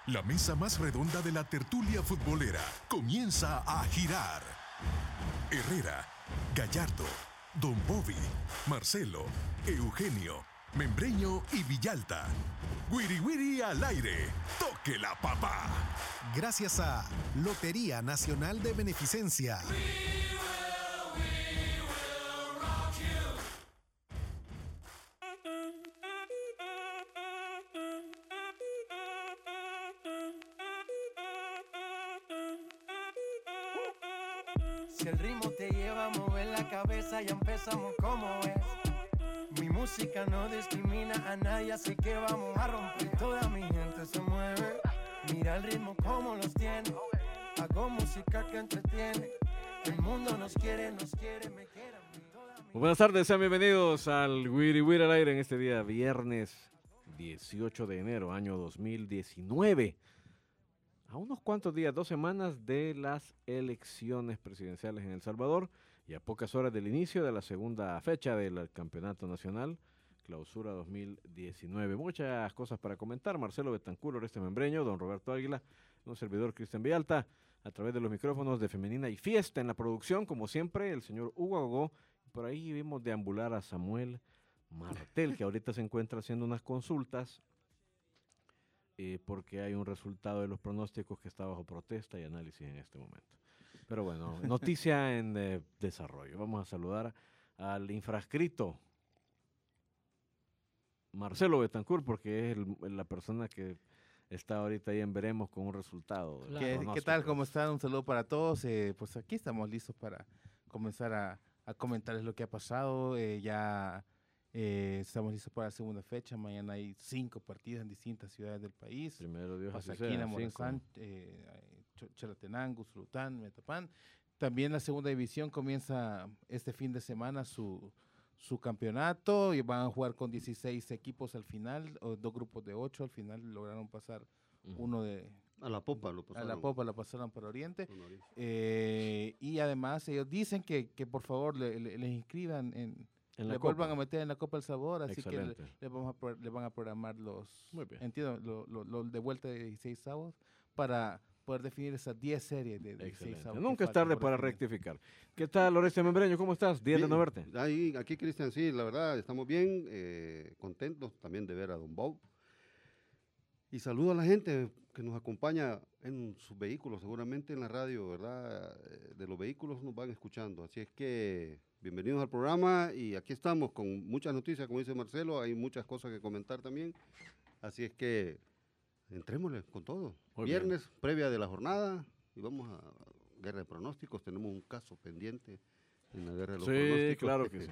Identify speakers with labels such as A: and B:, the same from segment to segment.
A: La mesa más redonda de la tertulia futbolera comienza a girar. Herrera, Gallardo, Don Bobby, Marcelo, Eugenio, Membreño y Villalta. Wiri Wiri al aire. Toque la papa.
B: Gracias a Lotería Nacional de Beneficencia.
C: Si el ritmo te lleva a mover la cabeza, ya empezamos como es. Mi música no discrimina a nadie, así que vamos a romper. Toda mi gente se mueve, mira el ritmo como los tiene. Hago música que entretiene. El mundo nos quiere, me quiere a mí.
D: Buenas tardes, sean bienvenidos al Wiri Wiri al aire en este día viernes 18 de enero, año 2019. A unos cuantos días, 2 semanas de las elecciones presidenciales en El Salvador y a pocas horas del inicio de la segunda fecha del Campeonato Nacional, Clausura 2019. Muchas cosas para comentar. Marcelo Betancur, Oreste Membreño, don Roberto Águila, un servidor Cristian Villalta, a través de los micrófonos de Femenina y Fiesta en la producción, como siempre, el señor Hugo Agó. Por ahí vimos deambular a Samuel Martel, que ahorita se encuentra haciendo unas consultas porque hay un resultado de los pronósticos que está bajo protesta y análisis en este momento. Pero bueno, noticia en desarrollo. Vamos a saludar al infrascrito Marcelo Betancur, porque es la persona que está ahorita ahí en Veremos con un resultado.
E: ¿Qué tal? ¿Cómo están? Un saludo para todos. Pues aquí estamos listos para comenzar a comentarles lo que ha pasado. Estamos listos para la segunda fecha. Mañana hay 5 partidos en distintas ciudades del país.
D: Primero Dios así
E: Pasaquina,
D: sea,
E: Morazán, Chalatenango, Usulután, Metapán. También la segunda división comienza este fin de semana su campeonato y van a jugar con 16 equipos al final, o 2 grupos de 8. Al final lograron pasar uno de...
F: A la Popa lo pasaron.
E: A la Popa la pasaron para Oriente. Y además ellos dicen que por favor les inscriban le vuelvan a meter en la Copa El Sabor, así
D: Excelente.
E: que le van a programar los de vuelta de 16 sábados para poder definir esas 10 series de 16 sábados.
D: Nunca es tarde para rectificar. ¿Qué tal, Oreste Membreño? ¿Cómo estás? Día de no verte.
F: Aquí, Cristian, sí, la verdad, estamos bien, contentos también de ver a Don Bob. Y saludo a la gente que nos acompaña en sus vehículos, seguramente en la radio, ¿verdad? De los vehículos nos van escuchando. Así es que bienvenidos al programa y aquí estamos con muchas noticias, como dice Marcelo, hay muchas cosas que comentar también. Así es que entrémosle con todo.
D: Muy
F: Viernes,
D: bien.
F: previa de la jornada, y vamos a guerra de pronósticos. Tenemos un caso pendiente en la guerra de los pronósticos.
D: Sí, claro que sí.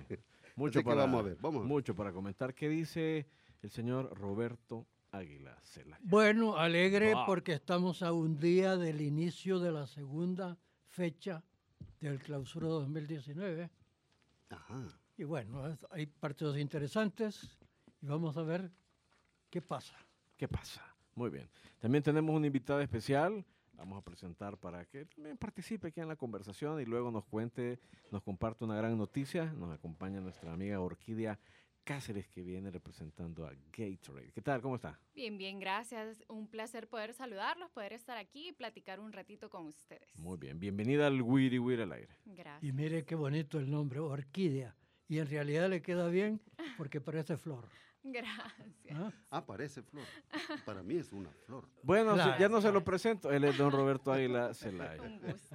D: Mucho para comentar. ¿Qué dice el señor Roberto Águila Celaya?
G: Bueno, alegre porque estamos a un día del inicio de la segunda fecha del Clausura 2019.
F: Ajá.
G: Y bueno, hay partidos interesantes y vamos a ver qué pasa.
D: ¿Qué pasa? Muy bien. También tenemos un invitado especial. Vamos a presentar para que también participe aquí en la conversación y luego nos comparte una gran noticia. Nos acompaña nuestra amiga Orquídea Cáceres, que viene representando a Gatorade. ¿Qué tal? ¿Cómo está?
H: Bien, gracias. Un placer poder saludarlos, poder estar aquí y platicar un ratito con ustedes.
D: Muy bien. Bienvenida al Wiri Wiri al aire.
H: Gracias.
G: Y mire qué bonito el nombre, Orquídea. Y en realidad le queda bien porque parece flor.
H: Gracias.
F: Parece flor. Para mí es una flor.
D: Bueno,
G: Claro.
D: ya no se lo presento. Él es don Roberto Águila Celaya.
H: Un gusto.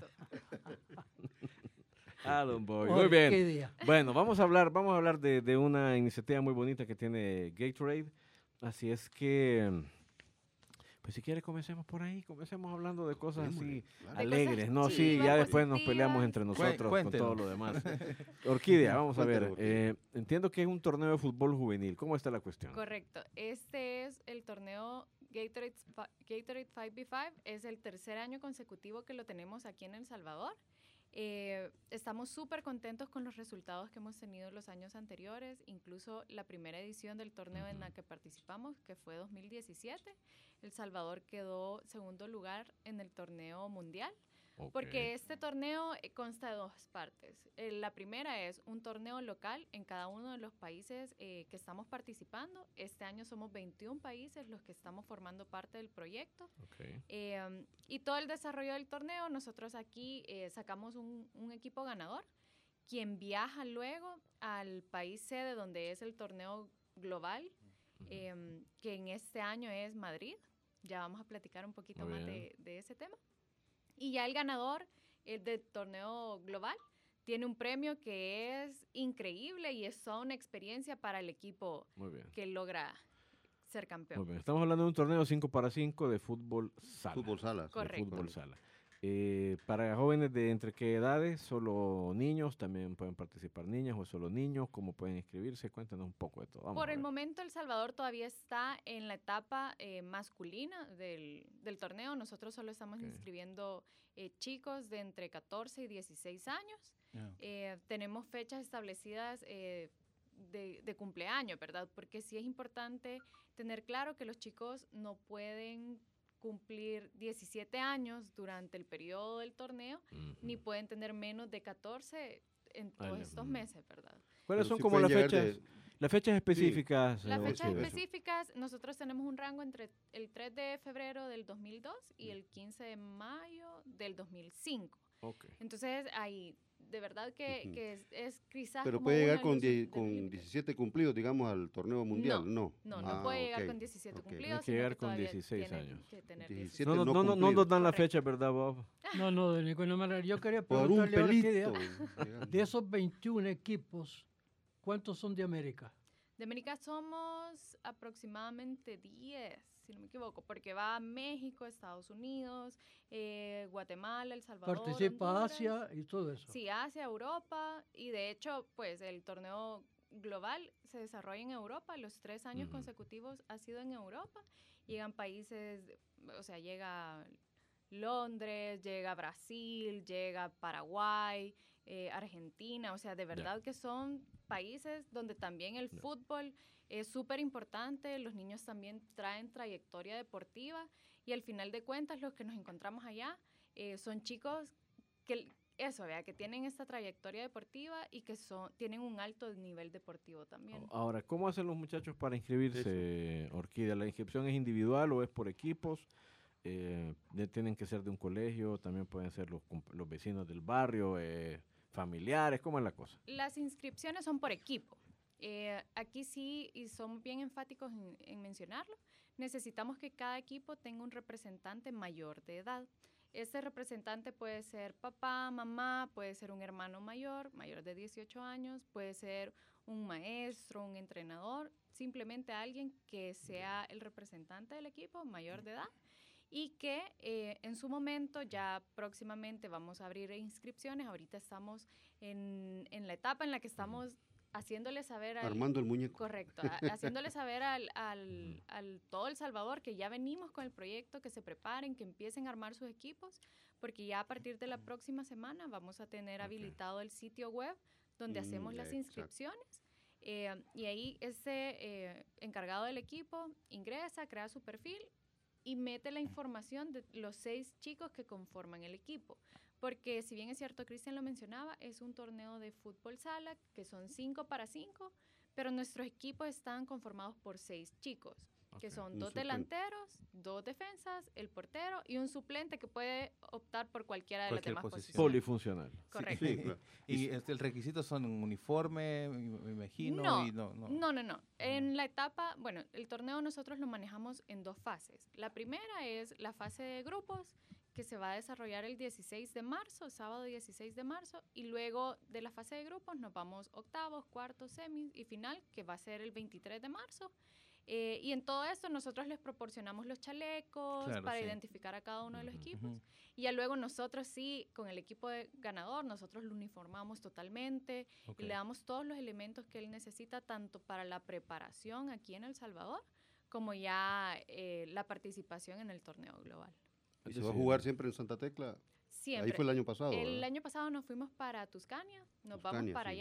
D: Don Boy. Muy bien.
G: Orquídea.
D: Bueno, vamos a hablar de una iniciativa muy bonita que tiene Gatorade. Así es que, pues si quiere comencemos por ahí, comencemos hablando de cosas así
F: Claro.
D: alegres.
H: cosas
D: No, sí,
H: chivas,
D: ya después nos
H: positivas.
D: peleamos entre nosotros con
E: Cuéntenos.
D: todo lo demás. Orquídea, vamos a ver.
F: Cuéntenos,
D: Entiendo que es un torneo de fútbol juvenil. ¿Cómo está la cuestión?
H: Correcto. Este es el torneo Gatorade 5v5. Es el tercer año consecutivo que lo tenemos aquí en El Salvador. Estamos súper contentos con los resultados que hemos tenido los años anteriores, incluso la primera edición del torneo en la que participamos, que fue 2017. El Salvador quedó segundo lugar en el torneo mundial,
D: Ok.
H: Porque este torneo consta de dos partes. La primera es un torneo local en cada uno de los países que estamos participando. Este año somos 21 países los que estamos formando parte del proyecto.
D: Ok.
H: Y todo el desarrollo del torneo, nosotros aquí sacamos un equipo ganador, quien viaja luego al país sede donde es el torneo global, que en este año es Madrid. Ya vamos a platicar un poquito
D: Muy
H: más
D: bien.
H: de ese tema. Y ya el ganador del torneo global tiene un premio que es increíble y es toda una experiencia para el equipo
D: Muy bien.
H: que logra ser campeón.
D: Muy bien. Estamos hablando de un torneo 5 para 5 de fútbol sala.
F: Fútbol sala. sí,
H: Correcto.
D: Fútbol sala. Para jóvenes de entre qué edades, solo niños, también pueden participar niñas o solo niños, ¿cómo pueden inscribirse? Cuéntanos un poco de todo. Vamos
H: Por
D: a
H: el
D: ver.
H: momento, El Salvador todavía está en la etapa masculina del torneo. Nosotros solo estamos
D: Ok.
H: inscribiendo chicos de entre 14 y 16 años. Tenemos fechas establecidas de cumpleaños, ¿verdad? Porque sí es importante tener claro que los chicos no pueden cumplir 17 años durante el periodo del torneo, ni pueden tener menos de 14 en todos estos meses, ¿verdad?
D: ¿Cuáles
F: Pero
D: son
F: sí
D: como
F: pueden
D: las
F: llegar
D: fechas? Las fechas específicas.
H: Las
F: Eso,
H: fechas
F: eso.
H: específicas, nosotros tenemos un rango entre el 3 de febrero del 2002 y el 15 de mayo del 2005.
D: Ok.
H: Entonces, ahí, de verdad que es quizás
F: Pero
H: como
F: puede
H: uno
F: llegar
H: de
F: con,
H: los
F: con
H: límites.
F: 17 cumplidos, digamos, al torneo mundial. No,
H: No
F: Ah,
H: puede llegar
F: ok,
H: con 17
F: ok.
H: cumplidos,
D: que
H: sino
D: llegar
H: que
D: con
H: todavía
D: 16
H: tiene
D: años.
H: que tener
F: 17
D: No, no,
F: no
D: no, no
F: cumplidos.
D: nos dan la
H: Correcto.
D: fecha, ¿verdad, Bob?
G: No, no, de ninguna manera. Yo quería
F: Por un
G: preguntarle ahora que
F: pelito.
G: de esos 21 equipos, ¿cuántos son de América?
H: De América somos aproximadamente 10, si no me equivoco, porque va México, Estados Unidos, Guatemala, El Salvador,
G: Participa
H: Honduras.
G: Asia y todo eso.
H: Sí, Asia, Europa, y de hecho, pues el torneo global se desarrolla en Europa, los 3 años consecutivos ha sido en Europa, llegan países, o sea, llega Londres, llega Brasil, llega Paraguay, Argentina, o sea, de verdad que son países donde también el fútbol es súper importante, los niños también traen trayectoria deportiva y al final de cuentas los que nos encontramos allá son chicos que que tienen esta trayectoria deportiva y que tienen un alto nivel deportivo también.
D: Ahora, ¿cómo hacen los muchachos para inscribirse, Orquídea? ¿La inscripción es individual o es por equipos? ¿Tienen que ser de un colegio? ¿También pueden ser los vecinos del barrio, familiares? ¿Cómo es la cosa?
H: Las inscripciones son por equipo. Aquí sí, y somos bien enfáticos en mencionarlo, necesitamos que cada equipo tenga un representante mayor de edad. Este representante puede ser papá, mamá, puede ser un hermano mayor de 18 años, puede ser un maestro, un entrenador, simplemente alguien que sea el representante del equipo mayor de edad y que en su momento ya próximamente vamos a abrir inscripciones. Ahorita estamos en la etapa en la que estamos haciéndole saber
F: Armando el muñeco.
H: Correcto, haciéndole saber al todo El Salvador que ya venimos con el proyecto, que se preparen, que empiecen a armar sus equipos, porque ya a partir de la próxima semana vamos a tener habilitado el sitio web donde hacemos las inscripciones. Y ahí ese encargado del equipo ingresa, crea su perfil y mete la información de los 6 chicos que conforman el equipo. Porque si bien es cierto, Cristian lo mencionaba, es un torneo de fútbol sala, que son 5 para 5, pero nuestros equipos están conformados por 6 chicos, que son 2 delanteros, 2 defensas, el portero y un suplente que puede optar por cualquiera de las demás posiciones.
D: Polifuncional.
H: Correcto.
F: Sí, claro.
E: Y el requisito son un uniforme, me imagino.
H: No. En la etapa, bueno, el torneo nosotros lo manejamos en 2 fases. La primera es la fase de grupos, que se va a desarrollar el 16 de marzo, sábado 16 de marzo, y luego de la fase de grupos nos vamos octavos, cuartos, semis y final, que va a ser el 23 de marzo. Y en todo esto nosotros les proporcionamos los chalecos para identificar a cada uno de los equipos. Y ya luego nosotros sí, con el equipo de ganador, nosotros lo uniformamos totalmente y le damos todos los elementos que él necesita, tanto para la preparación aquí en El Salvador, como ya la participación en el torneo global.
F: ¿Y se va a jugar siempre en Santa Tecla?
H: Siempre.
F: Ahí fue el año pasado.
H: El
F: ¿verdad?
H: año pasado nos fuimos para Tuscania, nos vamos para allá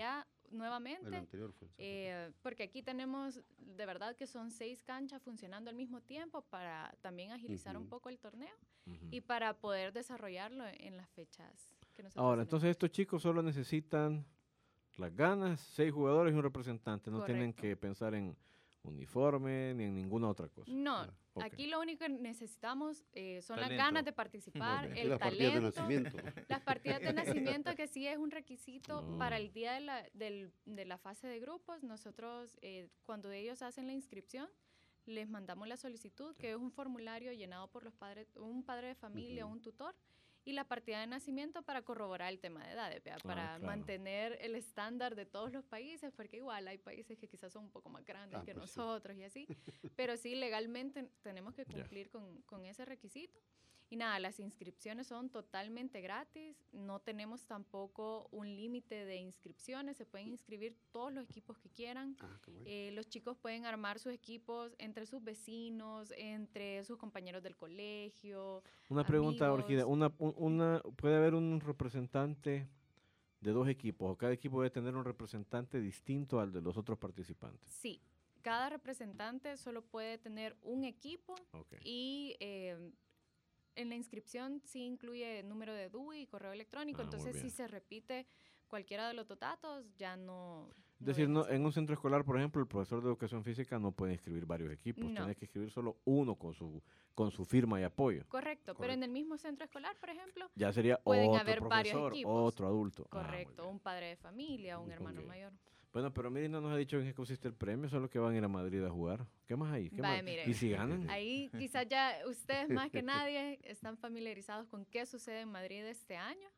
H: nuevamente.
F: El anterior fue el
H: Porque aquí tenemos, de verdad que son 6 canchas funcionando al mismo tiempo para también agilizar un poco el torneo y para poder desarrollarlo en las fechas que nosotros
D: Ahora,
H: tenemos.
D: entonces estos chicos solo necesitan las ganas, 6 jugadores y un representante. No tienen
H: Correcto.
D: que pensar en uniforme ni en ninguna otra cosa.
H: No,
D: Ok.
H: aquí lo único que necesitamos son las
E: Talento.
H: ganas de participar,
E: Muy
F: Y
H: el
F: las partidas de
H: talento.
F: nacimiento.
H: Las partidas de nacimiento, que sí es un requisito
D: No.
H: para el día de la fase de grupos. Nosotros, cuando ellos hacen la inscripción, les mandamos la solicitud, que es un formulario llenado por los padres, un padre de familia, un tutor, y la partida de nacimiento para corroborar el tema de edades, ¿vea? Para
D: claro.
H: mantener el estándar de todos los países, porque igual hay países que quizás son un poco más grandes que
F: pues sí.
H: nosotros y así, pero sí, legalmente tenemos que cumplir con ese requisito. Y nada, las inscripciones son totalmente gratis, no tenemos tampoco un límite de inscripciones, se pueden inscribir todos los equipos que quieran.
F: Qué bueno.
H: Los chicos pueden armar sus equipos entre sus vecinos, entre sus compañeros del colegio.
D: Una pregunta,
H: amigos.
D: Orquídea. ¿Puede haber un representante de 2 equipos o cada equipo debe tener un representante distinto al de los otros participantes?
H: Sí, cada representante solo puede tener un equipo
D: Ok.
H: y en la inscripción sí incluye número de DUI y correo electrónico,
D: Ah, muy
H: entonces si
D: bien.
H: se repite cualquiera de los datos, ya no...
D: Es decir,
H: deja
D: en un centro escolar, por ejemplo, el profesor de educación física no puede inscribir varios equipos,
H: No.
D: tiene que escribir solo uno con su firma y apoyo.
H: Correcto, pero en el mismo centro escolar, por ejemplo,
D: Ya sería
H: pueden
D: otro
H: haber varios
D: profesor,
H: equipos.
D: otro adulto. Ah, muy
H: correcto,
D: bien.
H: un padre de familia, un hermano
D: Ok.
H: mayor.
D: Bueno, pero miren, no nos ha dicho en qué consiste el premio, solo que van a ir a Madrid a jugar. ¿Qué más hay? ¿Qué
H: Vaya,
D: más?
H: miren.
D: ¿Y si ganan?
H: Ahí quizás ya ustedes más que nadie están familiarizados con qué sucede en Madrid este año.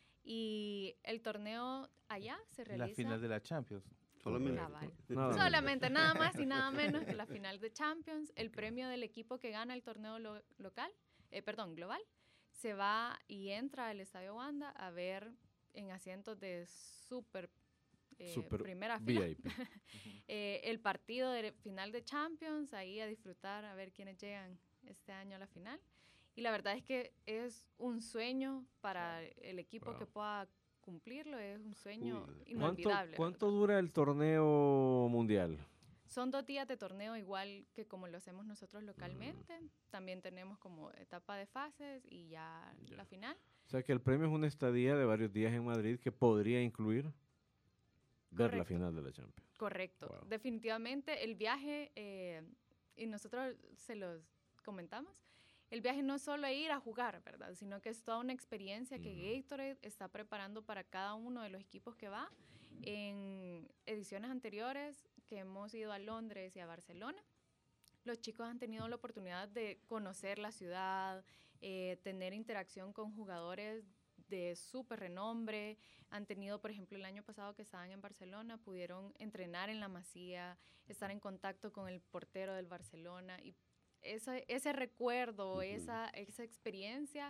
H: Y el torneo allá se realiza...
E: La final de la Champions.
F: Solamente.
H: Cabal.
D: Nada menos.
H: Solamente, nada más y nada menos que la final de Champions. El premio del equipo que gana el torneo global, se va y entra al Estadio Wanda a ver en asientos de súper
D: Super
H: primera fila.
D: VIP.
H: El partido de final de Champions, ahí a disfrutar, a ver quiénes llegan este año a la final. Y la verdad es que es un sueño para el equipo
D: Wow.
H: que pueda cumplirlo, es un sueño
F: Uy.
H: inolvidable.
D: ¿Cuánto dura el torneo mundial?
H: Son 2 días de torneo igual que como lo hacemos nosotros localmente. También tenemos como etapa de fases y ya la final.
D: O sea que el premio es una estadía de varios días en Madrid que podría incluir ver la
H: Correcto.
D: final de la Champions.
H: Correcto.
D: Wow.
H: Definitivamente el viaje, y nosotros se los comentamos, el viaje no es solo ir a jugar, ¿verdad? Sino que es toda una experiencia que Gatorade está preparando para cada uno de los equipos que va. En ediciones anteriores que hemos ido a Londres y a Barcelona, los chicos han tenido la oportunidad de conocer la ciudad, tener interacción con jugadores de súper renombre. Han tenido, por ejemplo, el año pasado que estaban en Barcelona, pudieron entrenar en la Masía, estar en contacto con el portero del Barcelona y ese recuerdo, esa experiencia,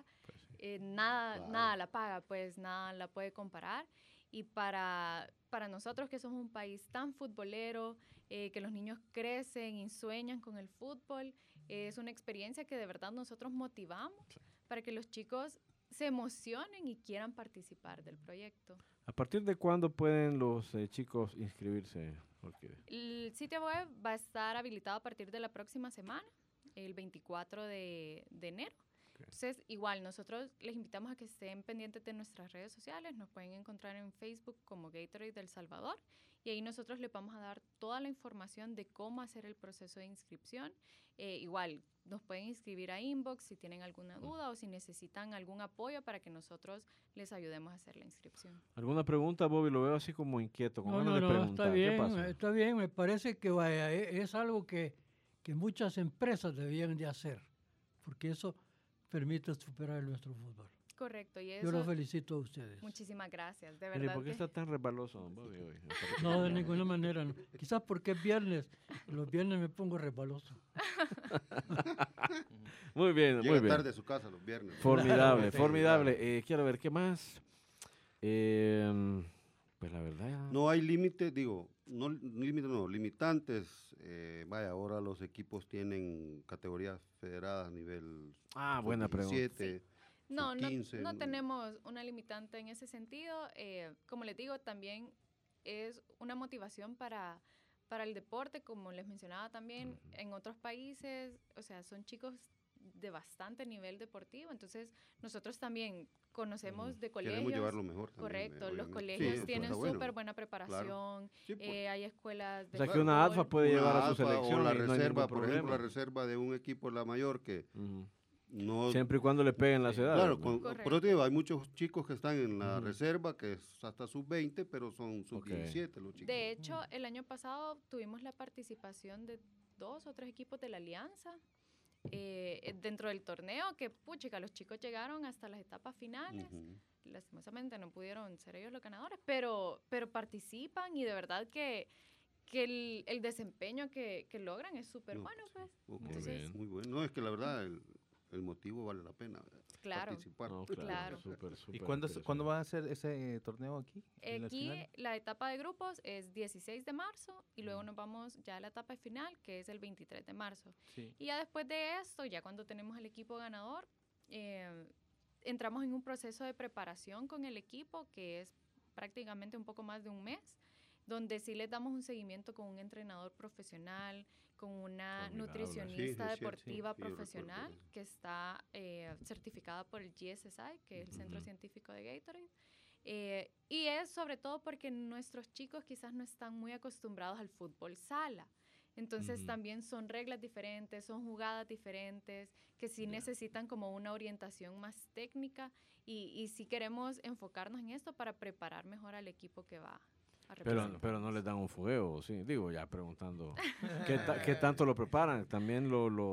H: nada la paga, pues nada la puede comparar. Y para nosotros que somos un país tan futbolero, que los niños crecen y sueñan con el fútbol, es una experiencia que de verdad nosotros motivamos para que los chicos se emocionen y quieran participar del proyecto.
D: ¿A partir de cuándo pueden los chicos inscribirse, Orquídea?
H: El sitio web va a estar habilitado a partir de la próxima semana, el 24 de enero.
D: Okay.
H: Entonces, igual, nosotros les invitamos a que estén pendientes de nuestras redes sociales. Nos pueden encontrar en Facebook como Gatorade del Salvador y ahí nosotros les vamos a dar toda la información de cómo hacer el proceso de inscripción. Igual, nos pueden inscribir a inbox si tienen alguna duda o si necesitan algún apoyo para que nosotros les ayudemos a hacer la inscripción.
D: ¿Alguna pregunta, Bobby? Lo veo así como inquieto, con ganas de
G: No,
D: preguntar. ¿Qué pasa?
G: está bien. Me parece que vaya, es algo que muchas empresas debían de hacer, porque eso permite superar nuestro fútbol.
H: Correcto. Y eso,
G: Yo los felicito a ustedes.
H: muchísimas gracias, de
D: Mire,
H: verdad.
D: ¿por qué
H: que-
D: está tan resbaloso, don Bobby, hoy?
G: No, de ninguna manera. No. Quizás porque es viernes. Los viernes me pongo resbaloso.
D: Muy bien,
F: Llega
D: muy bien.
F: tarde a su casa los viernes.
D: Formidable,
E: Sí,
D: formidable. Quiero ver, ¿qué más? Pues la verdad... ya-
F: No hay límite, digo, limitantes. Vaya, ahora los equipos tienen categorías federadas a nivel
D: buena pregunta.
F: 17,
H: No,
F: sub-15,
H: no tenemos una limitante en ese sentido. Como les digo, también es una motivación para el deporte, como les mencionaba también, en otros países, o sea, son chicos de bastante nivel deportivo, entonces nosotros también conocemos de colegios.
F: Queremos llevarlo mejor también,
H: Correcto, los
F: obviamente.
H: colegios
F: Sí,
H: tienen
F: está bueno.
H: súper buena preparación,
F: Claro. Sí, pues.
H: hay escuelas de
D: O sea, que
H: fútbol.
D: una ADFA puede
F: Una
D: llevar a su
F: ADFA
D: selección
F: o la
D: y no hay
F: reserva,
D: ningún
F: por ejemplo, la
D: problema.
F: reserva de un equipo de la mayor que
D: Ujú.
F: no...
D: Siempre y cuando le peguen las edades.
F: Claro,
D: ¿no?
F: por eso te digo, hay muchos chicos que están en la
D: Ujú.
F: reserva, que es hasta sub-20, pero son sub-17 los chicos.
H: De hecho, el año pasado tuvimos la participación de 2 o 3 equipos de la Alianza dentro del torneo, que puchica, los chicos llegaron hasta las etapas finales.
F: Ujú.
H: Lastimosamente no pudieron ser ellos los ganadores, pero participan y de verdad que el desempeño que logran es súper
F: No,
H: bueno, pues.
F: Ok,
H: Entonces,
F: muy bueno. No, es que la verdad el motivo vale la pena
H: claro,
F: participar.
D: No,
H: Claro.
D: Súper,
E: ¿Y
D: súper
E: cuándo
D: interesante.
E: va a ser ese torneo aquí? en la
H: aquí
E: final?
H: la etapa de grupos es 16 de marzo y luego nos vamos ya a la etapa final, que es el 23 de marzo.
E: Sí.
H: Y ya después de esto, ya cuando tenemos el equipo ganador, entramos en un proceso de preparación con el equipo que es prácticamente un poco más de un mes, donde sí les damos un seguimiento con un entrenador profesional, con una
D: Formidable.
H: nutricionista
F: Sí, es cierto,
H: deportiva
F: sí, recuerdo
H: profesional
F: eso.
H: que está certificada por el GSSI, que es el Centro Científico de Gatorade. Y es sobre todo porque nuestros chicos quizás no están muy acostumbrados al fútbol sala. Entonces también son reglas diferentes, son jugadas diferentes, que sí necesitan como una orientación más técnica y sí queremos enfocarnos en esto para preparar mejor al equipo que va a representar.
D: Pero no les dan un fogueo, sí. Digo, ya preguntando. ¿Qué tanto lo preparan? También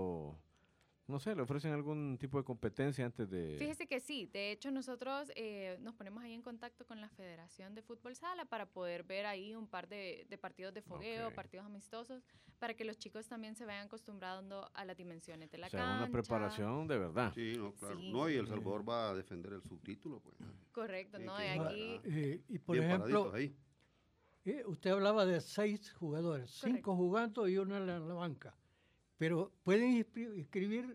D: no sé, le ofrecen algún tipo de competencia antes de...
H: Fíjese que sí, de hecho nosotros nos ponemos ahí en contacto con la Federación de Fútbol Sala para poder ver ahí un par de partidos de fogueo,
D: Ok.
H: partidos amistosos, para que los chicos también se vayan acostumbrando a las dimensiones de la
D: O sea,
H: cancha.
D: una preparación de verdad.
F: Sí, no, claro.
H: Sí.
F: No, y El Salvador va a defender el subtítulo, pues.
H: Correcto,
F: Sí,
H: ¿no?
F: que
H: De
F: va-
H: aquí...
G: Y por
F: Bien
G: ejemplo,
F: paraditos ahí.
G: usted hablaba de 6 jugadores, 5 jugando y uno en la banca. Pero pueden inscribir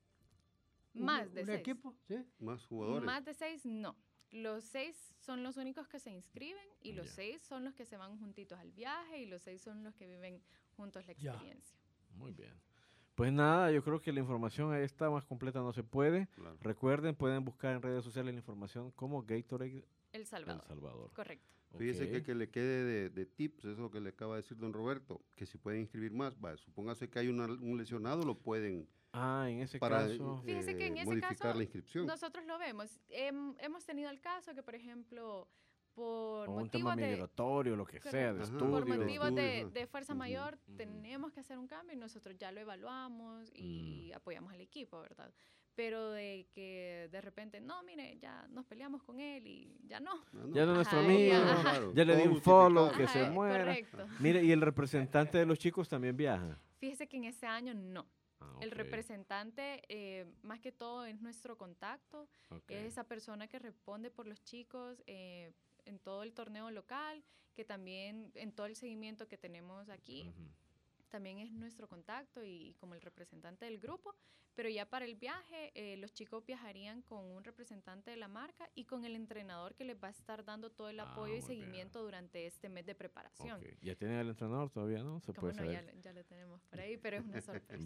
H: Más de
G: un
H: 6.
G: equipo, ¿sí?
F: Más jugadores.
H: Más de 6, no. Los 6 son los únicos que se inscriben y los
D: Ya.
H: 6 son los que se van juntitos al viaje y los 6 son los que viven juntos la
G: Ya.
H: experiencia.
D: Muy bien. Pues nada, yo creo que la información ahí está, más completa no se puede.
F: Claro.
D: Recuerden, pueden buscar en redes sociales la información como Gatorade
H: El Salvador.
D: El Salvador.
H: Correcto.
F: Fíjese
D: Ok.
F: que le quede de tips, eso que le acaba de decir don Roberto, que si pueden inscribir más, supóngase que hay un lesionado, lo pueden
D: En ese
F: para
D: caso...
H: Fíjese que en ese
F: modificar
H: caso,
F: la inscripción.
H: Nosotros lo vemos. Hemos tenido el caso que, por ejemplo, por
D: o un tema
H: motivos de...
D: migratorio, lo que sea, de
F: Ajá.
D: estudio.
H: Por motivos de
F: estudio,
H: fuerza
F: Ujú,
H: mayor
D: ujú.
H: tenemos que hacer un cambio y nosotros ya lo evaluamos y apoyamos al equipo, ¿verdad? Pero de que de repente, no, mire, ya nos peleamos con él y ya no.
D: Ya no es nuestro
H: Ajá,
D: amigo,
H: ya.
D: ya le di
F: todo
D: un follow,
F: justificado.
D: que se
H: Ajá,
D: muera.
H: correcto.
D: Mire, y el representante de los chicos también viaja.
H: Fíjese que en este año no. El
D: Ok,
H: representante, más que todo, es nuestro contacto.
D: ok.
H: Es esa persona que responde por los chicos en todo el torneo local, que también en todo el seguimiento que tenemos aquí,
D: Ujú.
H: también es nuestro contacto y como el representante del grupo. Pero ya para el viaje, los chicos viajarían con un representante de la marca y con el entrenador que les va a estar dando todo el apoyo y
D: muy bien.
H: seguimiento durante este mes de preparación.
D: Ok. ¿Ya tienen al entrenador todavía, no? Se
H: Cómo
D: puede
H: no,
D: saber.
H: ya lo tenemos por ahí, pero es una sorpresa.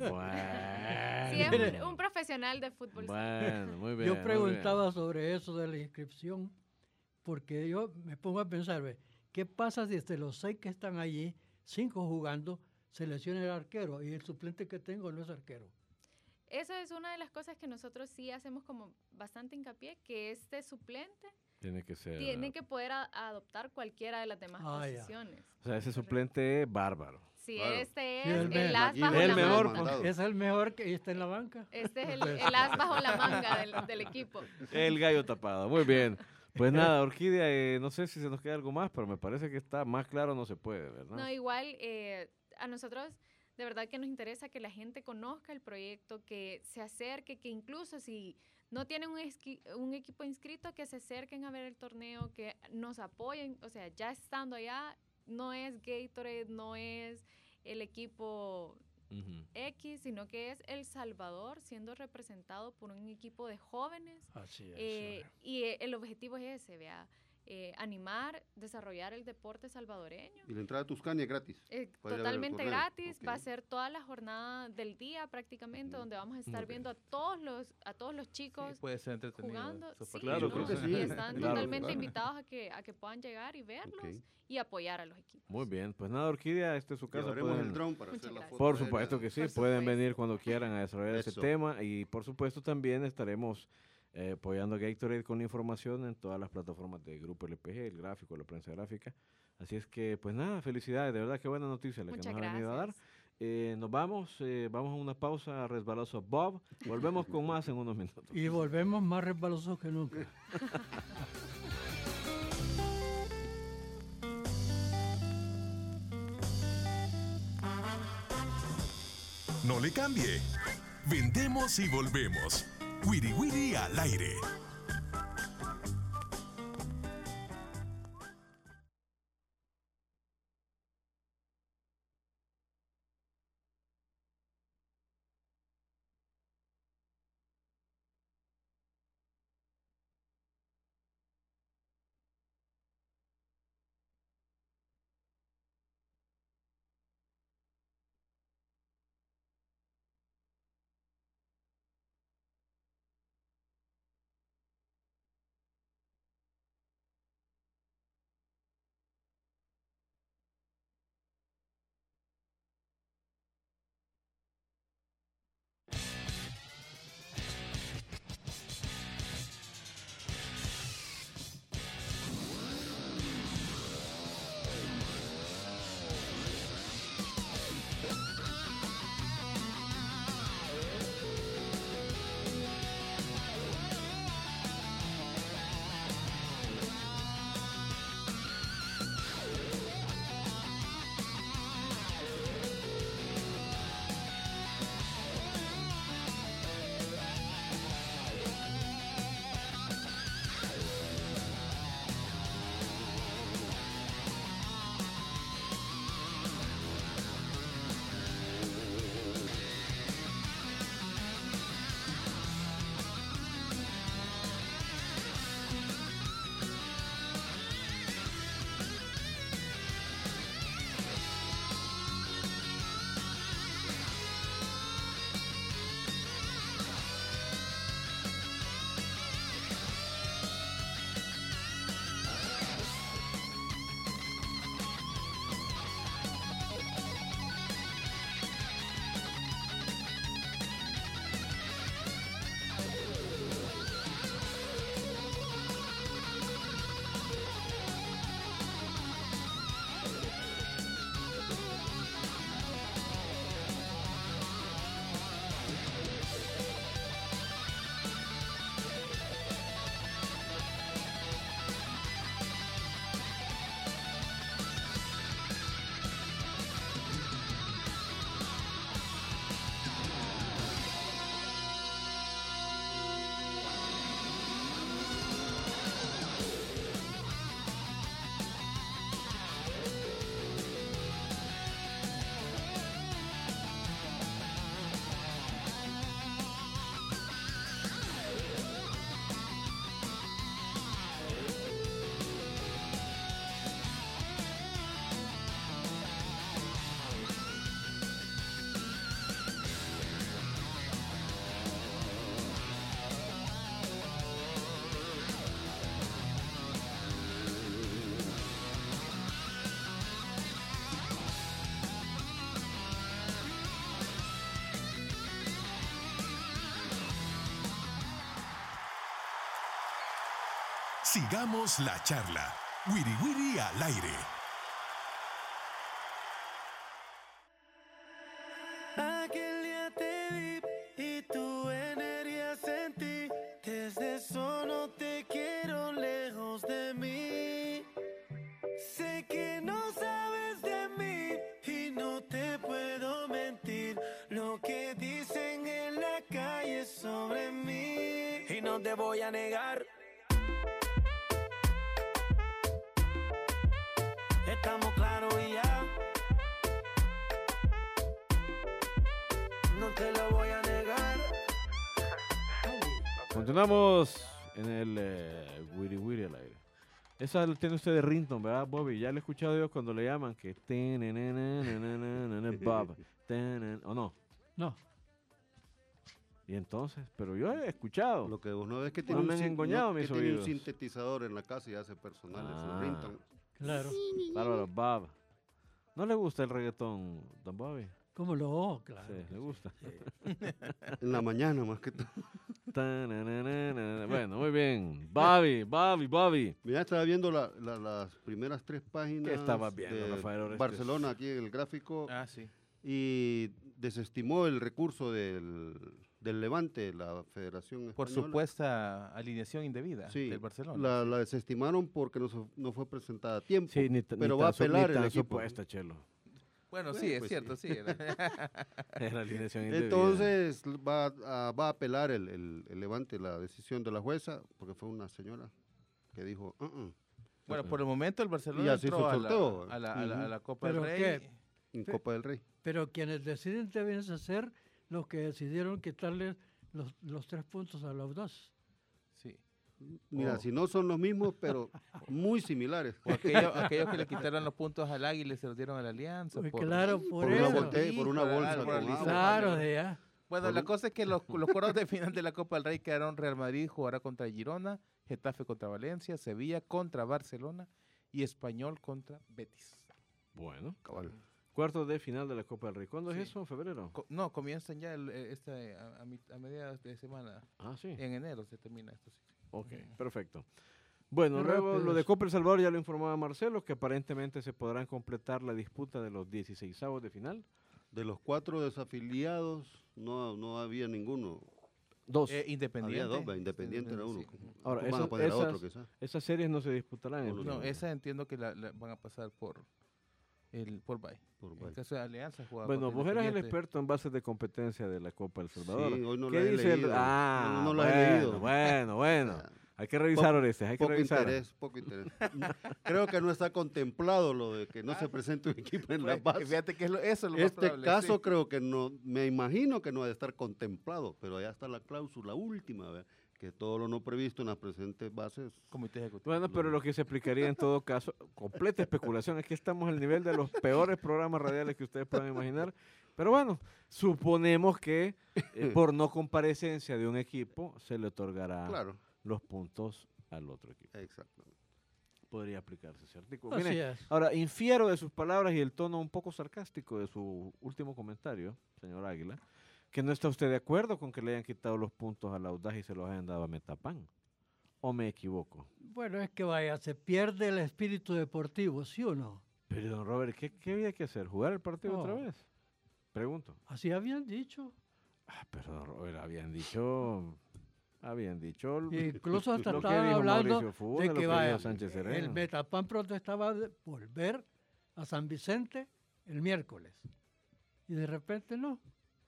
H: Sí,
D: Bueno.
H: es un profesional de fútbol.
D: Bueno, muy bien.
G: Yo
D: muy
G: preguntaba sobre eso de la inscripción, porque yo me pongo a pensar, ¿ve? ¿Qué pasa si de los 6 que están allí, 5 jugando, se lesiona el arquero y el suplente que tengo no es arquero?
H: Eso es una de las cosas que nosotros sí hacemos como bastante hincapié, que este suplente
D: Tiene que ser.
H: tiene que poder adoptar cualquiera de las demás
G: Ah, ya.
H: posiciones.
D: O sea, ese suplente es bárbaro.
H: Si
F: Claro.
H: este
G: Sí,
H: es
G: el
H: el
G: me-
H: as
F: Aquí
H: bajo
F: no
D: El
H: la
F: tenemos
D: mejor,
H: manga.
F: mandado.
G: Es el mejor que está en la banca.
H: Este es el as bajo la manga del equipo.
D: El gallo tapado. Muy bien. Pues nada, Orquídea, no sé si se nos queda algo más, pero me parece que está más claro, no se puede, ¿verdad?
H: No, igual a nosotros de verdad que nos interesa que la gente conozca el proyecto, que se acerque, que incluso si no tienen un equipo inscrito, que se acerquen a ver el torneo, que nos apoyen. O sea, ya estando allá, no es Gatorade, no es el equipo
D: Ujú.
H: X, sino que es El Salvador siendo representado por un equipo de jóvenes.
G: Así es.
H: Y el objetivo es ese, vea, animar, desarrollar el deporte salvadoreño.
F: Y la entrada a Tuscania es gratis. para ir a ver el
H: Totalmente
F: torneo.
H: gratis,
F: Ok.
H: va a ser toda la jornada del día prácticamente, donde vamos a estar viendo a todos los chicos
E: Sí, puede ser entretenido.
H: jugando.
E: esos
H: Sí,
E: partidos.
D: Claro, creo que sí.
H: Y están
D: Claro,
H: totalmente
D: claro.
H: invitados a que puedan llegar y verlos
F: Ok.
H: y apoyar a los equipos.
D: Muy bien, pues nada, Orquídea, esta es su casa.
F: Llevaremos el
D: pueden-
F: dron para
H: Muchas
F: hacer la
H: gracias.
F: foto.
D: Por
F: aérea.
D: supuesto que sí,
H: Por
D: pueden
H: supuesto.
D: venir cuando quieran a desarrollar ese
F: Eso.
D: tema y por supuesto también estaremos apoyando a Gatorade con información en todas las plataformas de Grupo LPG, el gráfico, la prensa gráfica. Así es que, pues nada, felicidades, de verdad que buena noticia la que
H: Muchas
D: nos ha venido a dar.
H: gracias.
D: Nos vamos a una pausa, resbaloso Bob. Volvemos con más en unos minutos.
G: Y volvemos más resbalosos que nunca.
A: No le cambie. Vendemos y volvemos. Wiri Wiri al aire. Sigamos la charla. Wiri Wiri al aire.
C: Aquel día te vi y tu energía sentí. Desde eso no te quiero lejos de mí. Sé que no sabes de mí y no te puedo mentir. Lo que dicen en la calle sobre mí. Y no te voy a negar. Estamos claros y ya. No te lo voy a negar.
D: Continuamos en el Wiri Wiri al aire. Esa lo tiene usted de ringtone, ¿verdad, Bobby? Ya le he escuchado yo cuando le llaman que... Bob, ¿o no?
G: No.
D: Y entonces, pero yo he escuchado.
F: Lo que vos no ves que
D: No
F: tiene,
D: me han engañado mis
F: que tiene un
D: oídos.
F: sintetizador en la casa y hace personal
D: Ah.
F: su ringtone.
G: Claro.
D: Bárbaro, Bob. ¿No le gusta el reggaetón, don Bobby?
G: ¿Cómo lo? Claro.
D: Sí, le gusta.
F: En la mañana más que todo.
D: Bueno, muy bien. Bobby.
F: Mira, estaba viendo las primeras 3 páginas
D: ¿Qué estabas viendo,
F: de
D: Rafael Orestes?
F: Barcelona aquí en el gráfico
E: Ah, sí.
F: y desestimó el recurso del Levante, la Federación
E: Por
F: Española.
E: supuesta alineación indebida
F: Sí,
E: del Barcelona.
F: la desestimaron porque no fue presentada a tiempo,
D: Sí,
F: pero va a apelar el equipo.
D: supuesta, Chelo.
E: Bueno,
F: Bueno,
E: sí, es
F: pues
E: cierto, sí.
D: Es la alineación indebida.
F: Entonces va a apelar el Levante la decisión de la jueza, porque fue una señora que dijo,
E: Bueno, por el momento el
F: Y
E: Barcelona
F: así
E: entró
F: se
E: a
F: soltó.
E: la Copa del
G: ¿Pero
E: Rey.
G: qué?
F: en Copa del Rey.
G: Pero quienes deciden deben ser los que decidieron quitarle los 3 puntos a los dos.
E: Sí.
F: Mira,
E: Oh.
F: si no son los mismos, pero muy similares.
E: O aquellos que le quitaron los puntos al Águila y se los dieron a la Alianza.
G: Pues claro, por
F: una
G: eso.
F: por una bolsa con agua.
G: Claro, de ya.
E: Bueno, la cosa es que los cuartos de final de la Copa del Rey quedaron: Real Madrid jugará contra Girona, Getafe contra Valencia, Sevilla contra Barcelona y Español contra Betis.
D: Bueno,
F: Cabal.
D: cuartos de final de la Copa del Rey. ¿Cuándo
E: Sí.
D: es eso? ¿En febrero?
E: No, comienzan ya a mediados de semana.
D: Ah, sí.
E: En enero se termina esto. Sí.
D: Ok, perfecto. Bueno,
G: Qué
D: luego
G: rápido
D: lo de
G: es.
D: Copa El Salvador ya lo informaba Marcelo, que aparentemente se podrán completar la disputa de los 16avos de final.
F: De los 4 desafiliados, no había ninguno.
D: Dos.
E: Independiente.
F: Había 2, Independiente era uno.
E: Sí.
D: Ahora,
F: Van a
D: esas-
F: poner a otro,
D: esas-
F: quizás.
D: Esas series no se disputarán. en
F: No,
E: No,
D: primera.
E: esa entiendo que la van a pasar por bye.
F: Por
E: En
F: bye.
E: el caso de Alianza jugaba
D: Bueno,
E: contra
D: vos eras el
E: Independiente.
D: experto en bases de competencia de la Copa El Salvador.
F: Sí, hoy no
D: ¿Qué
F: la he
D: dice el-
F: leído.
D: Ah,
F: No la he leído.
D: Bueno.
F: Ah,
D: Hay que revisar, Orestes, hay que
F: Poco
D: revisar.
F: interés, poco interés. Creo que no está contemplado lo de que no se presente un equipo en la base.
E: Fíjate que eso es lo más
F: Este
E: probable,
F: caso
E: sí.
F: creo que no, me imagino que no ha de estar contemplado, pero allá está la cláusula última, ¿verdad? Que todo lo no previsto en las presentes bases.
E: Comité ejecutivo.
D: Bueno, pero lo que se aplicaría en todo caso, completa especulación, aquí estamos al nivel de los peores programas radiales que ustedes puedan imaginar. Pero bueno, suponemos que por no comparecencia de un equipo se le otorgará
F: Claro,
D: los puntos al otro equipo.
F: exactamente.
D: Podría aplicarse ese artículo.
G: Así
D: Mire,
G: es.
D: ahora, infiero de sus palabras y el tono un poco sarcástico de su último comentario, señor Águila, que no está usted de acuerdo con que le hayan quitado los puntos al Audaz y se los hayan dado a Metapan. ¿O me equivoco?
G: Bueno, es que vaya, se pierde el espíritu deportivo, ¿sí o no?
D: Pero, don Robert, ¿qué había que hacer? ¿Jugar el partido otra
G: No.
D: vez? Pregunto.
G: Así habían dicho.
D: Pero, don Robert, habían dicho
G: Incluso hasta
D: lo que
G: estaban
D: dijo
G: hablando
D: Mauricio Funes,
G: de
D: lo
G: que
D: que
G: vaya,
D: dijo Sánchez Sereno.
G: el Metapan protestaba de volver a San Vicente el miércoles. Y de repente no.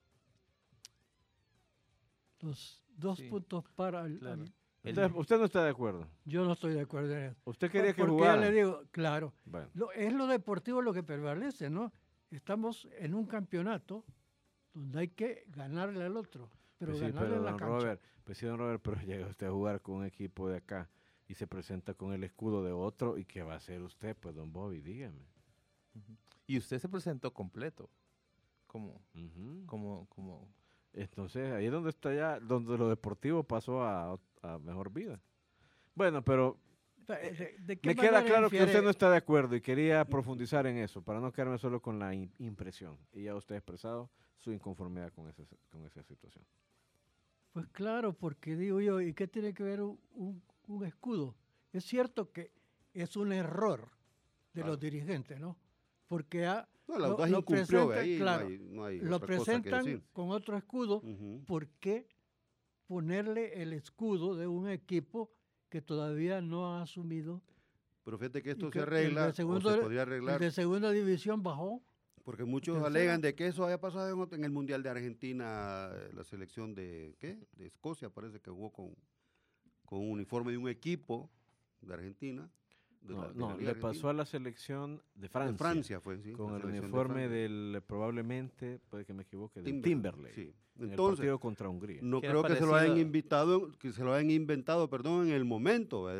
G: Los 2
E: Sí,
G: puntos para
E: claro.
D: Usted no está de acuerdo.
G: yo no estoy de acuerdo en eso.
D: Usted quería que
G: Porque
D: jugara.
G: ya le digo, claro,
D: Bueno.
G: es lo deportivo lo que prevalece, ¿no? Estamos en un campeonato donde hay que ganarle al otro, pero
D: Pues sí,
G: ganarle
D: pero
G: en la
D: don
G: cancha.
D: Robert, pues sí, don Robert, pero llega usted a jugar con un equipo de acá y se presenta con el escudo de otro, ¿y qué va a hacer usted? Pues, don Bobby, dígame.
E: Y usted se presentó completo. Como,
D: Ujú.
E: como.
D: Entonces, ahí es donde está ya, donde lo deportivo pasó a mejor vida. Bueno, pero
G: ¿De qué
D: me queda
G: manera
D: claro que usted
G: infiere?
D: no está de acuerdo y quería profundizar en eso, para no quedarme solo con la impresión. Y ya usted ha expresado su inconformidad con esa situación.
G: Pues claro, porque digo yo, ¿y qué tiene que ver un escudo? Es cierto que es un error de los dirigentes, ¿no? Porque
F: No, la Audaz incumplió,
G: presentan,
F: ahí
G: claro,
F: no hay
G: lo
F: otra cosa que
G: presentan
F: decir.
G: con otro escudo.
F: Ujú.
G: ¿Por qué ponerle el escudo de un equipo que todavía no ha asumido?
F: Pero fíjate que esto
G: que
F: se arregla,
G: el de
F: o
G: segundo-
F: se podría
G: El
F: arreglar,
G: de segunda división bajó.
F: porque muchos
G: tercera.
F: alegan de que eso haya pasado en el Mundial de Argentina, la selección de Escocia, parece que jugó con un uniforme de un equipo de Argentina. de la
D: No,
F: Liga
D: le pasó a la selección de Francia.
F: De Francia fue, sí.
D: Con
F: la
D: el
F: selección de
D: uniforme
F: Francia.
D: del, probablemente, puede que me equivoque, del
F: Timberlake,
D: Timberlake.
F: sí.
D: En el
F: Entonces,
D: partido contra Hungría.
F: no
E: Que
F: creo
E: era
F: que se lo hayan
E: parecido-
F: inventado, en el momento, es decir,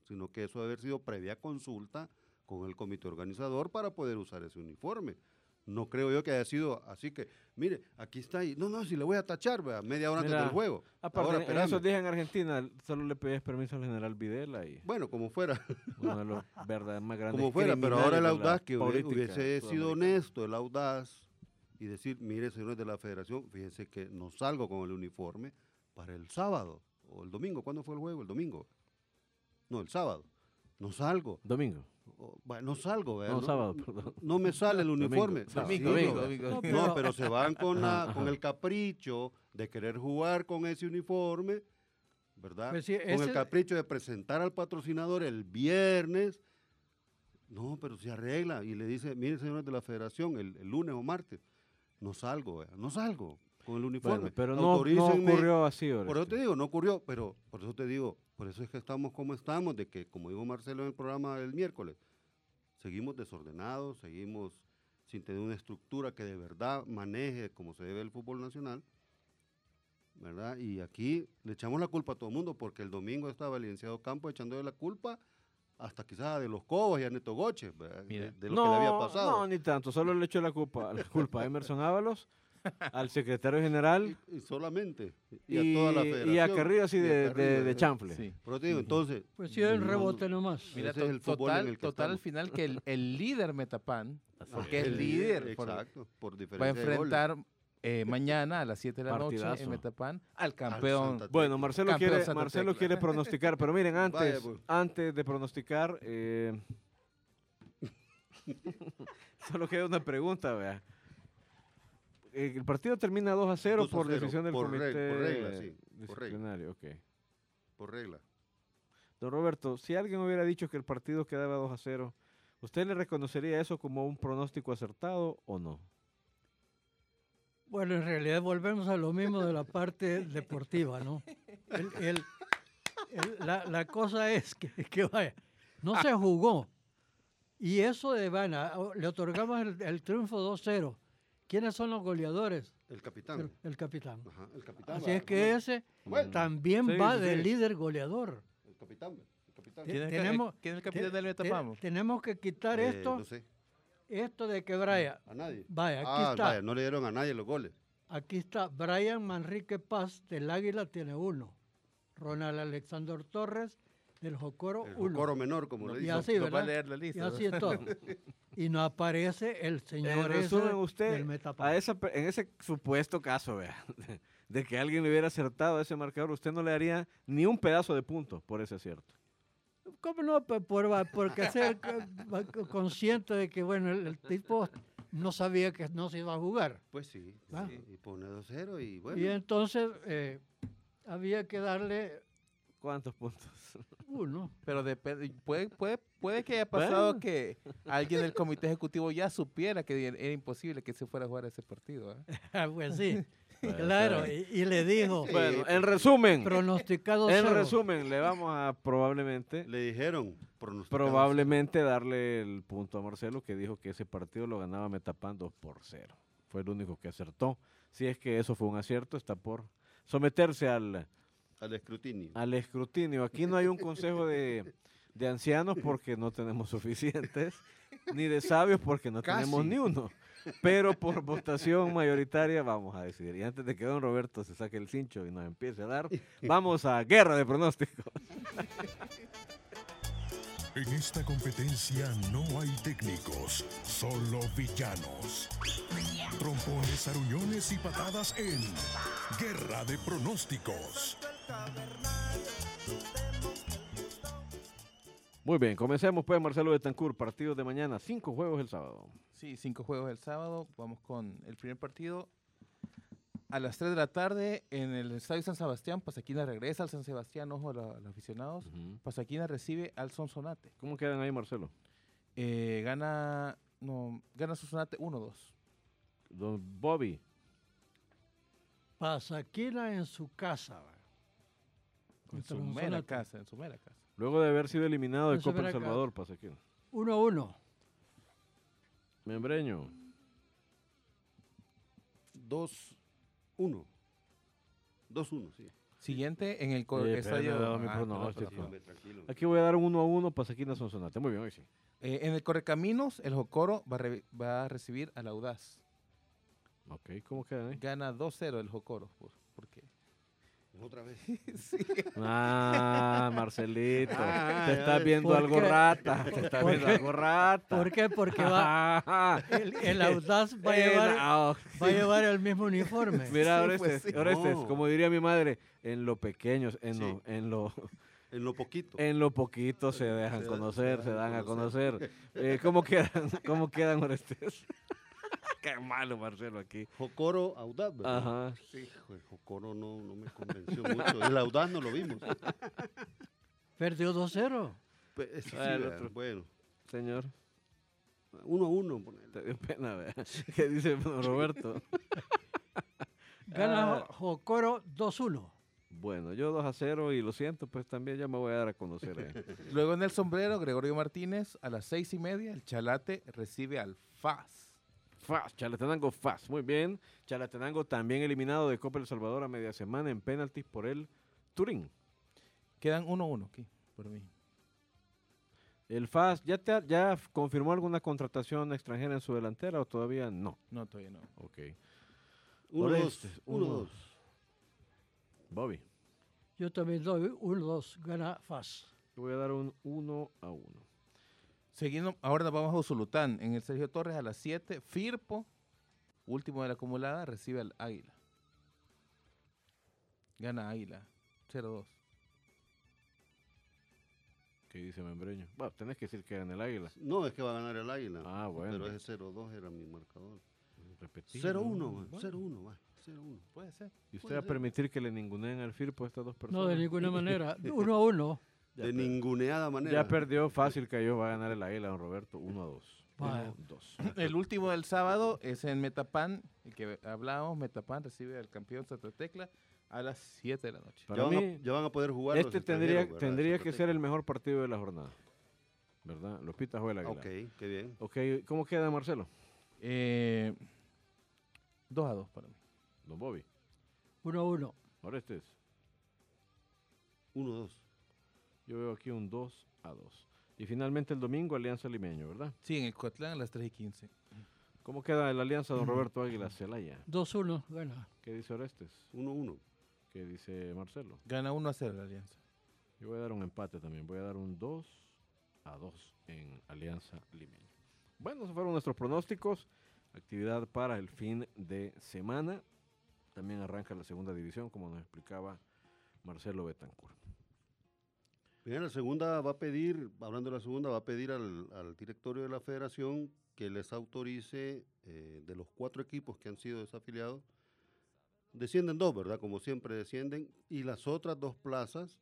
F: sino que eso debe haber sido previa consulta con el comité organizador para poder usar ese uniforme. No creo yo que haya sido así que, mire, aquí está ahí. No, si le voy a tachar, vea, media hora antes
D: Mira,
F: del juego.
D: Aparte,
F: Ahora,
D: en
F: espérame.
D: esos días en Argentina solo le pedías permiso al general Videla y
F: Bueno, como fuera,
D: uno de los verdaderos más grandes
F: como fuera, pero ahora el
D: criminales de la
F: audaz que
D: política
F: hubiese sido
D: sudamericana.
F: honesto, el audaz, y decir, mire, señores de la federación, fíjense que no salgo con el uniforme para el sábado o el domingo. ¿Cuándo fue el juego? El domingo. No, el sábado. No salgo.
D: Domingo.
F: No salgo, ¿verdad?
D: No, sábado, perdón.
F: No me sale el uniforme.
D: Domingo,
F: Sí,
D: domingo.
F: No, pero se van con el capricho de querer jugar con ese uniforme, ¿verdad?
G: Pues sí,
F: con el
G: ese-
F: capricho de presentar al patrocinador el viernes. No, pero se arregla y le dice, mire, señores de la federación, el lunes o martes, no salgo, ¿verdad? No salgo con el uniforme.
D: Bueno, pero no
F: Autorícenme.
D: ocurrió así,
F: Por eso
D: Oreste.
F: te digo, no ocurrió, pero por eso te digo, por eso es que estamos como estamos, de que, como dijo Marcelo en el programa del miércoles, seguimos desordenados, seguimos sin tener una estructura que de verdad maneje como se debe el fútbol nacional, ¿verdad? Y aquí le echamos la culpa a todo el mundo, porque el domingo estaba el licenciado Campos echándole la culpa hasta quizás de los Cobos y a Neto Goche, ¿verdad?
E: Mira.
F: de lo que le había
D: No,
F: pasado.
D: ni tanto, solo le echó la culpa a Emerson Ábalos, al secretario general
F: Y solamente,
D: y,
F: a toda la federación.
D: y a Carrillo así
F: y a
D: de
F: Carrillo,
D: chanfle.
E: Sí.
F: Pero te digo, entonces,
G: Pues sí, el
F: no,
G: rebote nomás.
E: Mira,
F: Ese es el fútbol en el que
E: total al
F: estamos.
E: final que el líder Metapan, porque es
F: el
E: líder, por-
F: exacto, por
E: va a
F: diferencia de goles.
E: enfrentar mañana a las 7 de la noche
D: Partidazo.
E: en Metapan al campeón.
F: Santa
D: Bueno, Marcelo
E: Campeón
D: quiere,
E: Santa
D: Marcelo
E: Tecla.
D: quiere pronosticar, pero miren,
F: Vaya, pues.
D: antes de pronosticar, solo queda una pregunta, vea. El partido termina 2-0
F: 2-0,
D: por decisión del
F: por
D: comité
F: regla, sí, por regla.
D: disciplinario, ok.
F: Por regla.
D: Don Roberto, si alguien hubiera dicho que el partido quedaba 2-0, ¿usted le reconocería eso como un pronóstico acertado o no?
G: Bueno, en realidad volvemos a lo mismo de la parte deportiva, ¿no? La cosa es que vaya, no se jugó. Y eso de Vana, le otorgamos el triunfo 2-0. ¿Quiénes son los goleadores?
F: El capitán.
G: El capitán.
F: Ajá, el capitán.
G: Así
F: va,
G: es que ese
F: Bueno,
G: también
D: Sí,
G: va
D: sí,
G: de
D: sí.
G: líder goleador.
F: el capitán. El capitán.
G: Te-
E: ¿Quién es,
G: tenemos-
E: quién es el capitán del Metapan?
G: Tenemos que quitar
F: No sé,
G: esto de que Brian,
F: a nadie.
G: vaya, aquí está.
F: Vaya, no le dieron a nadie los goles.
G: Aquí está, Brian Manrique Paz del Águila tiene 1. Ronald Alexander Torres del Jocoro
F: El
G: 1.
F: coro menor, como le
G: Y
F: dicen.
G: así,
E: Nos va a
G: ¿verdad?
E: leer la
G: Y
E: lista.
G: así es todo. Y no aparece el
D: En
G: señor ese
D: resumen, usted,
G: del Metapan.
D: en ese supuesto caso, vea, de que alguien le hubiera acertado a ese marcador, usted no le daría ni un pedazo de punto por ese acierto.
G: ¿Cómo no? Porque ser consciente de que, bueno, el tipo no sabía que no se iba a jugar.
F: Pues sí,
G: Ah.
F: sí, y pone 2-0 y bueno.
G: Y entonces había que darle
D: ¿Cuántos puntos?
G: 1.
E: Pero puede que haya pasado
D: Bueno.
E: que alguien del comité ejecutivo ya supiera que era imposible que se fuera a jugar ese partido.
G: Pues sí,
D: Puede
G: claro.
D: ser.
G: Y le dijo,
D: Bueno, en resumen,
G: pronosticado
D: en
G: 0.
D: resumen, le vamos a probablemente
F: Le dijeron, pronosticado.
D: probablemente darle el punto a Marcelo, que dijo que ese partido lo ganaba Metapan 2-0. Fue el único que acertó. Si es que eso fue un acierto, está por someterse al
F: escrutinio.
D: escrutinio. Aquí no hay un consejo de ancianos porque no tenemos suficientes, ni de sabios porque no
F: Casi.
D: tenemos ni uno. Pero por votación mayoritaria vamos a decidir. Y antes de que don Roberto se saque el cincho y nos empiece a dar, vamos a guerra de pronósticos.
A: En esta competencia no hay técnicos, solo villanos. Trompones, aruñones y patadas en Guerra de Pronósticos.
D: Muy bien, comencemos pues, Marcelo Betancourt. Partidos de mañana, 5 juegos el sábado.
E: Sí, 5 juegos el sábado. Vamos con el primer partido. A las 3 de la tarde en el Estadio San Sebastián, Pasaquina regresa al San Sebastián, ojo a los aficionados. Pasaquina recibe al Sonsonate.
D: ¿Cómo quedan ahí, Marcelo?
E: Gana Sonsonate 1-2.
D: Don Bobby.
G: Pasaquina en su casa.
E: En
G: Contra
E: su mera
G: Sonsonate.
E: casa, en su mera casa.
D: Luego de haber sido eliminado de
G: Eso
D: Copa El
G: verá acá.
D: Salvador, pasa aquí.
G: 1-1.
D: Membreño.
F: 2-1. 2-1, sí.
E: Siguiente en el
D: Espérame,
E: estadio.
D: he dado mi
E: perdón,
D: pronóstico.
E: perdón.
F: Hombre, tranquilo.
D: Aquí voy a dar un 1-1 Pasaquina Sonsonate. Muy bien, hoy sí.
E: En el Correcaminos, el Jocoro va a recibir al Audaz.
D: Ok, ¿cómo quedan ahí?
E: Gana 2-0 el Jocoro. ¿Por qué?
F: Otra vez.
E: Sí.
D: Ah, Marcelito.
F: Ah,
D: te
F: ya
D: estás
F: ves.
D: viendo
G: ¿Por
D: algo
G: qué?
D: rata. Te estás
G: ¿Por
D: viendo
G: qué?
D: algo rata.
G: ¿Por qué? Porque el Audaz va a llevar el mismo uniforme.
D: Mira,
E: Sí,
D: Orestes,
E: pues sí.
D: Orestes,
F: No.
D: como diría mi madre, en lo pequeño, en
F: Sí. En lo poquito.
D: en lo poquito se dejan
F: Se
D: conocer, se
F: dan
D: dan
F: a
D: a conocer. ¿Cómo quedan, Orestes? Qué malo, Marcelo, aquí.
F: Jocoro Audaz, ¿verdad?
D: Ajá.
F: Sí, hijo, el Jocoro no me convenció mucho. El Audaz no lo vimos.
G: Perdió 2-0.
F: Eso sí,
D: Ah, el
F: ¿verdad?
D: otro.
F: Bueno,
D: Señor,
F: 1-1. ponele.
D: te dio pena, ¿verdad? ¿Qué dice don Roberto?
G: Gana
D: Ah.
G: Jocoro 2-1.
D: Bueno, yo 2-0 y lo siento, pues también ya me voy a dar a conocer.
E: Luego en el sombrero, Gregorio Martínez, a las 6:30, el Chalate recibe al FAS.
D: FAS, Chalatenango FAS. Muy bien. Chalatenango también eliminado de Copa El Salvador a media semana en penaltis por el Turín.
E: Quedan 1-1 aquí, por mí.
D: El FAS, ¿ya confirmó alguna contratación extranjera en su delantera o todavía no?
E: No, todavía no.
D: Ok.
F: 1-2.
D: Orestes,
F: 1-2.
D: Bobby,
G: Yo también doy 1-2. Gana FAS.
D: yo voy a dar un 1-1.
E: Seguimos, ahora nos vamos a Usulután. En el Sergio Torres a las 7, Firpo, último de la acumulada, recibe al Águila. Gana Águila, 0-2.
D: ¿Qué dice Membreño? Bueno, tenés que decir que gana el Águila.
F: No, es que va a ganar el Águila.
D: Ah, bueno.
F: Pero ese 0-2 era mi marcador.
D: Repetir.
F: 0-1,
D: Bueno.
F: 0-1, va. 0-1.
E: Puede ser.
D: ¿Y usted
F: puede
D: va a
F: ser.
D: permitir que le ninguneen al Firpo a estas dos personas?
G: No, de ninguna manera. 1-1.
D: Ya
F: De
D: per-
F: ninguneada manera.
D: Ya perdió, fácil cayó, va a ganar el Águila, don Roberto, 1-2.
G: Vaya.
D: 1-2.
E: El último del sábado es en Metapan, el que hablábamos. Metapan recibe al campeón Santa Tecla a las 7 de la noche.
D: Para mí,
F: Ya van a poder jugar los
D: este
F: extranjeros,
D: tendría
F: ¿verdad?
D: que ser el mejor partido de la jornada. ¿Verdad? Los Pitas juega el Águila.
F: Ok, qué bien.
D: Ok, ¿cómo queda Marcelo?
E: 2-2 para mí.
D: Don Bobby.
G: 1-1.
D: Orestes.
F: 1-2.
D: Yo veo aquí un 2-2. Y finalmente el domingo, Alianza Limeño, ¿verdad?
E: Sí, en el Coatlán a las 3:15.
D: ¿Cómo queda la alianza, don Roberto Águila Celaya?
G: 2-1. Gana.
D: ¿Qué dice Orestes?
F: 1-1.
D: ¿Qué dice Marcelo?
E: Gana 1-0 la Alianza.
D: Yo voy a dar un empate también. Voy a dar un 2-2 en Alianza Limeño. Bueno, esos fueron nuestros pronósticos. Actividad para el fin de semana. También arranca la segunda división, como nos explicaba Marcelo Betancourt.
F: Bien, la segunda va a pedir, hablando de la segunda, va a pedir al directorio de la federación que les autorice de los 4 equipos que han sido desafiliados. Descienden 2, ¿verdad? Como siempre descienden. Y las otras 2 plazas,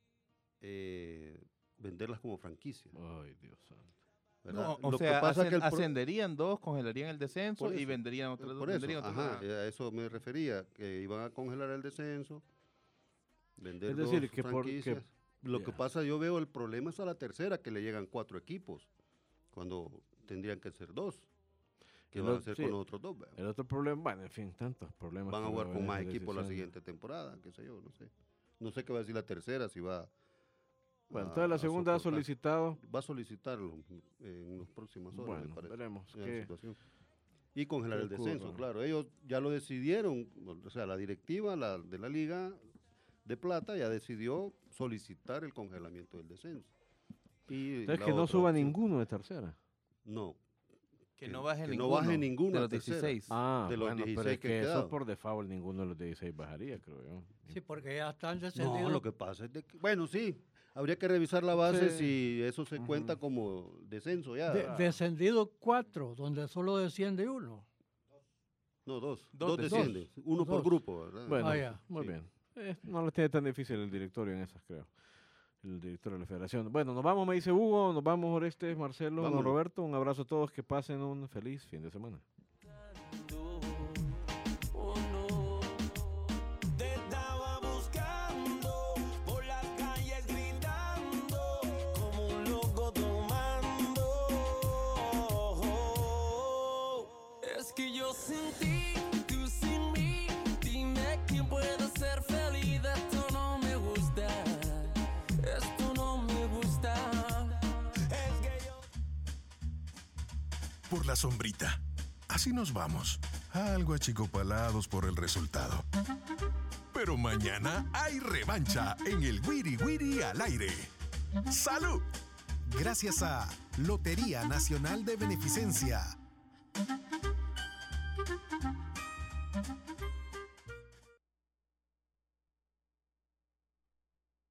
F: venderlas como franquicia.
D: Ay, Dios santo.
F: ¿verdad?
E: No, o
F: Lo que
E: sea,
F: pasa es que el pro-
E: ascenderían 2, congelarían el descenso
F: Por
E: y
F: eso,
E: venderían otras dos.
F: Por eso,
E: venderían otras
F: ajá,
E: dos.
F: a eso me refería, que iban a congelar el descenso, vender
D: Es decir,
F: 2
D: que
F: franquicias. Lo que
D: ya.
F: pasa, yo veo el problema es a la tercera, que le llegan 4 equipos, cuando tendrían que ser 2. ¿Qué
D: El
F: van a
D: ot-
F: hacer
D: sí.
F: con los otros 2?
D: El otro problema, bueno, en fin, tantos problemas.
F: Van a
D: que
F: jugar
D: veo
F: con
D: en
F: más
D: esas
F: equipos la
D: decisiones.
F: siguiente temporada, qué sé yo, no sé. No sé qué va a decir la tercera, si va
D: Bueno, entonces la
F: a
D: segunda ha
F: soportar.
D: solicitado.
F: Va a solicitarlo en las próximas horas, me
D: Bueno,
F: parece.
D: veremos
F: la
D: qué.
F: situación. Y congelar
D: qué
F: el descenso,
D: ocurra.
F: claro. Ellos ya lo decidieron, o sea, la directiva de la Liga de Plata ya decidió solicitar el congelamiento del descenso. Y
D: Entonces
F: la
D: que no
F: otra
D: suba
F: opción-
D: ninguno de tercera.
F: No.
E: Que no baje
F: que
E: ninguno.
F: no baje ninguno
E: de
F: a
E: los
F: tercera.
E: 16.
D: Ah,
F: De los
D: bueno, pero
F: 16
D: es
F: que
D: que eso
F: quedaron.
D: por default ninguno de los 16 bajaría, creo yo.
G: Sí, porque ya están descendidos.
F: No, lo que pasa es de que, bueno, sí, habría que revisar la base
D: Sí.
F: si eso se
D: Ujú.
F: cuenta como descenso ya.
G: Descendido 4, donde solo desciende 1.
F: No, 2.
E: Dos
F: 2
E: descienden.
F: descienden. Uno por
G: Dos.
F: grupo, ¿verdad?
D: Bueno,
G: Ah, ya.
D: muy
F: Sí.
D: bien. No lo tiene tan difícil el directorio en esas, creo. El director de la federación. Bueno, nos vamos, me dice Hugo, nos vamos, Orestes, Marcelo, don
F: Vámonos.
D: Roberto. Un abrazo a todos, que pasen un feliz fin de semana.
I: Oh no, te estaba buscando por las calles gritando como un loco tomando. Es que yo sin ti, tú sin mí, dime quién puede ser feliz, esto no me
A: por la sombrita. Así nos vamos, algo achicopalados por el resultado. Pero mañana hay revancha en el Wiri Wiri al aire. ¡Salud!
B: Gracias a Lotería Nacional de Beneficencia.